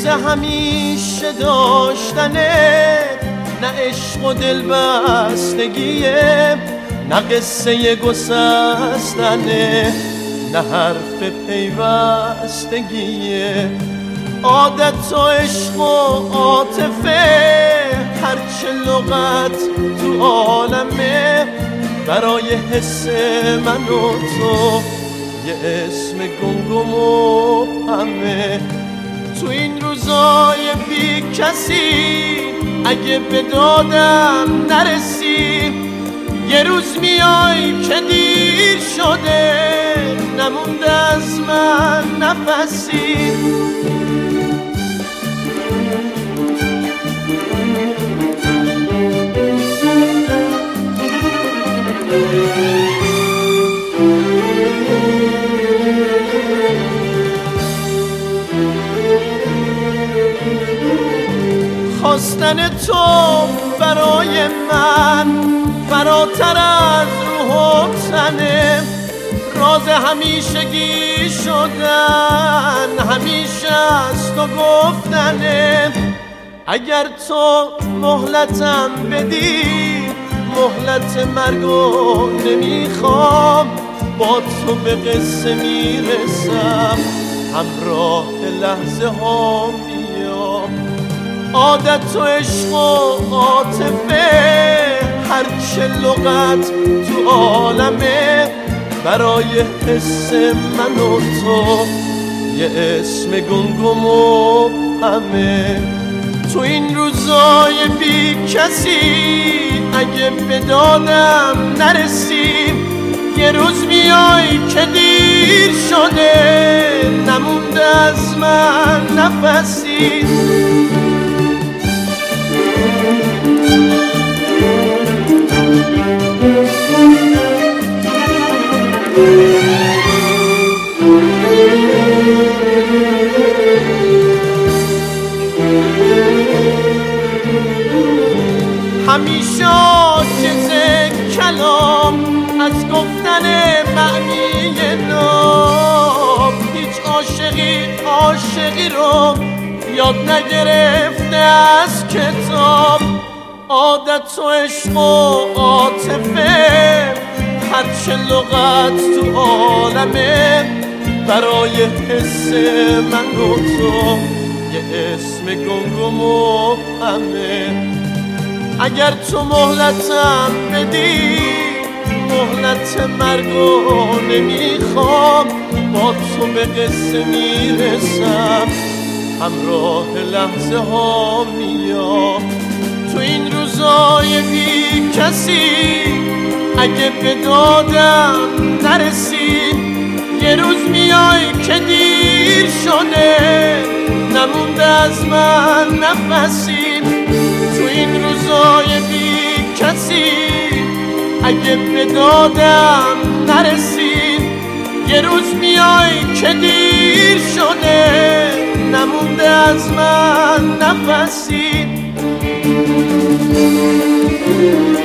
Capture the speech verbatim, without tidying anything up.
قصه همیشه داشتنه، نه عشق و دل بستگیه، نه قصه گسستنه، نه حرف پیوستگیه. عادت و عشق و عاطفه هرچه لغت تو عالمه، برای حس من و تو یه اسم گمگم و همه. تو این روزای بی کسی اگه به دادم نرسی، یه روز میای که دیر شده نمونده از من نفسی. خواستن تو برای من فراتر از روح و تنه، راز همیشگی شدن همیشه از تو گفتنه. اگر تو مهلتم بدی مهلت مرگو نمیخوام، با تو به قصه میرسم همراه لحظه ها میام. عادت و عشق و عاطفه هرچه لغت تو عالمه، برای حس من و تو یه اسم گمگم و همه. تو این روزای بی کسی اگه به دادم نرسی، یه روز میای که دیر شده نمونده از من نفسی. همیشه عاجز کلام از گفتن معنی نام، هیچ عاشقی عاشقی رو یاد نگرفته از کتاب. عادت و عشق و عاطفه هرچه لغت تو عالمه، برای حس من و تو یه اسم گمگم و همه. اگر تو مهلتم بدی مهلت مرگو نمیخوام، با تو به قصه میرسم همراه لحظه ها میام. تو این روزای بی کسی اگه به دادم نرسی، یه روز میای که دیر شده نمونده از من نفسی. تو این روزای بی کسی اگه به دادم نرسی، یه روز میای که دیر شده نمونده از من نفسی.